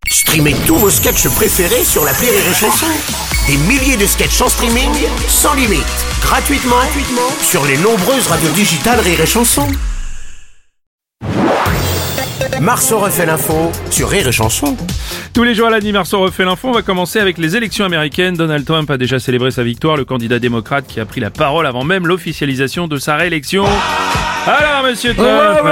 Streamez tous vos sketchs préférés sur l'appli Rire et Chanson. Des milliers de sketchs en streaming, sans limite, gratuitement sur les nombreuses radios digitales Rire et Chanson. Marceau refait l'info sur Rire et Chanson. Tous les jours à la nuit, Marceau refait l'info. On va commencer avec les élections américaines. Donald Trump a déjà célébré sa victoire, le candidat démocrate qui a pris la parole avant même l'officialisation de sa réélection. Alors, monsieur Trump,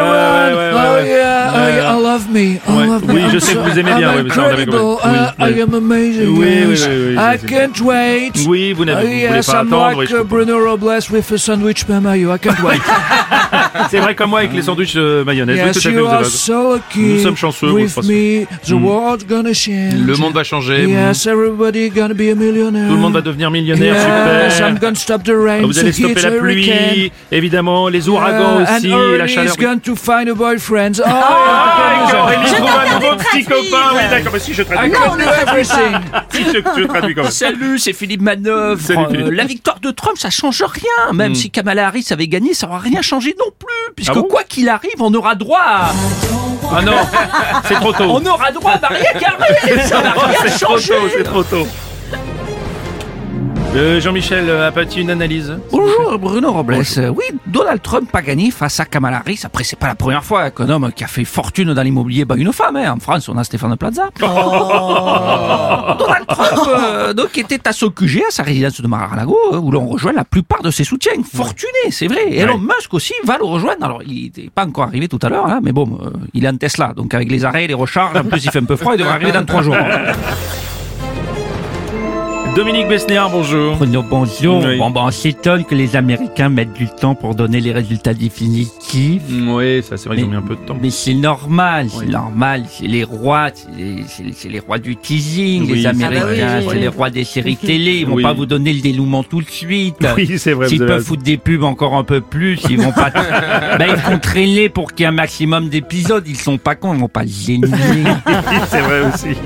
I love me. Oui, je sais que vous aimez bien. I'm incredible. I am amazing. Oui, I can't wait. Oui, vous voulez pas I'm attendre. like Bruno Robles with a sandwich mayo. I can't wait. C'est vrai comme moi avec les sandwichs mayonnaise. Oui, Yes, tout à fait, you vous avez are raison. so lucky. Nous sommes chanceux, with vous, me, the world's gonna change. Le monde va changer. Yes, everybody gonna be a millionaire. Tout le monde va devenir millionnaire. Yes, I'm Super. gonna stop the rain. Vous allez to hit stopper la hurricane. pluie, évidemment, les ouragans aussi, and la chaleur. Aurélie is going to find a boyfriend. Aurélie trouve un nouveau petit copain. Oui, d'accord, mais si je traduis. I can do everything. Si je traduis quand même. Salut, c'est Philippe Manœuvre. Salut, Philippe. La victoire de Trump, ça change rien. Même si Kamala Harris avait gagné, ça n'aura rien changé non plus. Puisque Ah bon quoi qu'il arrive, on aura droit à... Ah non, c'est trop tôt. On aura droit à Maria Carré. Ça n'a rien C'est trop changé. tôt, c'est trop tôt. Jean-Michel, as-tu une analyse? Bonjour Bruno Robles. Oui, Donald Trump a gagné face à Kamala Harris. Après, c'est pas la première fois qu'un homme qui a fait fortune dans l'immobilier bat une femme. En France, on a Stéphane Plaza. Donald Trump, donc, était à son QG, à sa résidence de Mar-a-Lago, où l'on rejoint la plupart de ses soutiens. Fortunés, c'est vrai. Et Elon Musk aussi va le rejoindre. Alors, il n'est pas encore arrivé tout à l'heure, hein, mais bon, il est en Tesla. Donc, avec les arrêts, les recharges, en plus, il fait un peu froid, il devrait arriver dans 3 jours. Dominique Besnéard, bonjour. Bonjour. Oui. Bon, on s'étonne que les Américains mettent du temps pour donner les résultats définitifs. Oui, ça c'est vrai, ils ont mis un peu de temps. Mais c'est normal, Oui. c'est normal. C'est les rois, c'est les rois du teasing, Oui. les Américains, oui. c'est les rois des séries télé. Ils vont Oui. pas vous donner le dénouement tout de suite. Oui, c'est vrai. S'ils vous avez peuvent raison. foutre des pubs encore un peu plus, ils vont pas. Ils font traîner pour qu'il y ait un maximum d'épisodes. Ils sont pas cons, ils vont pas gêner. C'est vrai aussi.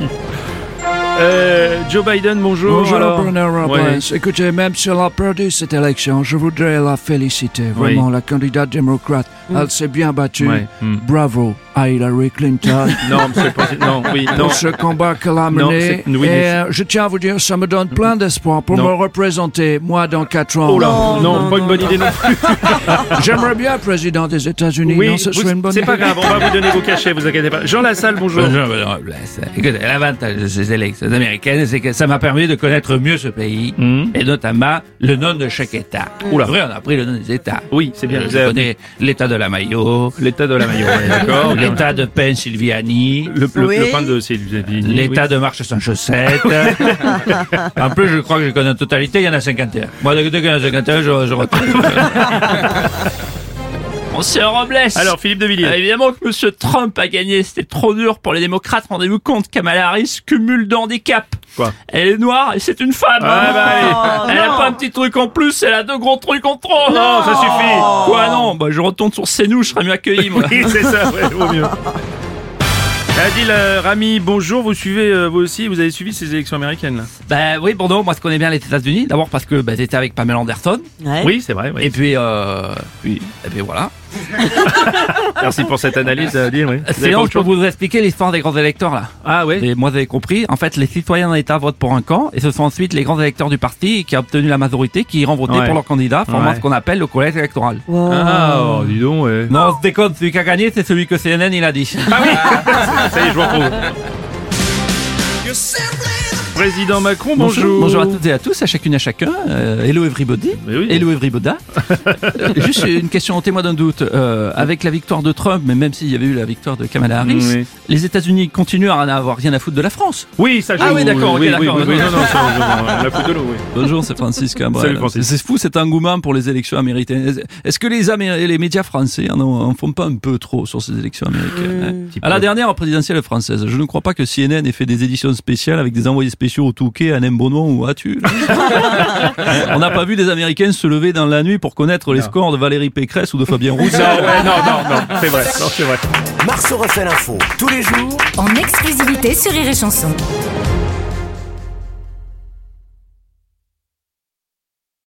Joe Biden, bonjour. Bonjour alors. Bruno Robles. Ouais. Écoutez, même si elle a perdu cette élection, je voudrais la féliciter. Vraiment, la candidate démocrate, elle s'est bien battue. Ouais. Bravo à Hillary Clinton Non, monsieur le président, non, oui, non. pour ce combat qu'elle a Non, mené. c'est- oui, Et mais je tiens à vous dire, ça me donne plein d'espoir pour Non. me représenter, moi, dans 4 ans. Oh là, non, pas une bonne idée non plus. J'aimerais bien être président des États-Unis. Non, ce serait une bonne c'est idée. pas grave, on va vous donner vos cachets, vous inquiétez pas. Jean Lassalle, bonjour. Bonjour, Bruno Robles. Écoutez, l'avantage de ces élections américaines, c'est que ça m'a permis de connaître mieux ce pays, et notamment le nom de chaque État. Oula. Vrai, on a pris le nom des États. Oui, c'est bien. Vous Je avez- connais l'État de la Mayo, L'état de la Maillot, d'accord. bien. l'État de Pennsylvanie, Le pain de Sylvie. l'État de Marche sans chaussettes. En plus, je crois que je connais en totalité, il y en a 51. Moi, dès qu'il y en a 51, je retrouve. Monsieur Robles. Alors, Philippe de Villiers. Évidemment que Monsieur Trump a gagné, c'était trop dur pour les démocrates. Rendez-vous compte, Kamala Harris cumule de handicap. Quoi? Elle est noire et c'est une femme. Ah bah allez. Elle a pas un petit truc en plus, elle a 2 gros trucs en trop. Non, ça suffit. Quoi non? Bah je retourne sur CNews, je serais mieux accueilli moi. Oui, c'est ça, ouais, vaut mieux. Adil Rami, bonjour, vous suivez, vous aussi, vous avez suivi ces élections américaines là? Bah oui, Bordeaux, moi je connais bien les États-Unis. D'abord parce que j'étais avec Pamela Anderson. Oui, c'est vrai, oui. Et puis voilà. Merci pour cette analyse, Adil, oui. Vous avez pas Sinon, je autre peux chose? vous expliquer l'histoire des grands électeurs là. Ah ouais. Et moi, vous avez compris. En fait, les citoyens d'un État votent pour un camp, et ce sont ensuite les grands électeurs du parti qui a obtenu la majorité qui iront voter Ouais. pour leur candidat, formant Ouais. ce qu'on appelle le collège électoral. Ah, oh, dis donc, ouais. Non, on se déconne, celui qui a gagné, c'est celui que CNN il a dit. Ah oui. Ça y est, je vous retrouve. Président Macron, bonjour. Bonjour à toutes et à tous, à chacune et à chacun. Hello everybody. Mais oui. Hello everybody. Juste une question au témoin d'un doute. Avec la victoire de Trump, mais même s'il y avait eu la victoire de Kamala Harris, Oui. les États-Unis continuent à n'avoir rien à foutre de la France. Oui, ça je Ah oui, d'accord, ok, oui, d'accord. Oui, non, ça, la faute de l'eau, oui. Bonjour, c'est Francis Cabrel. Salut, Francis. C'est fou cet engouement pour les élections américaines. Est-ce que les médias français en font pas un peu trop sur ces élections américaines hein Petit À la peu. dernière présidentielle française, je ne crois pas que CNN ait fait des éditions spéciales avec des envoyés spéciaux au Touquet, à Bournois ou as-tu On n'a pas vu des Américains se lever dans la nuit pour connaître les scores de Valérie Pécresse ou de Fabien Roussel. Non, c'est vrai, non, c'est vrai. Marceau refait l'info tous les jours en exclusivité sur Rire et Chanson.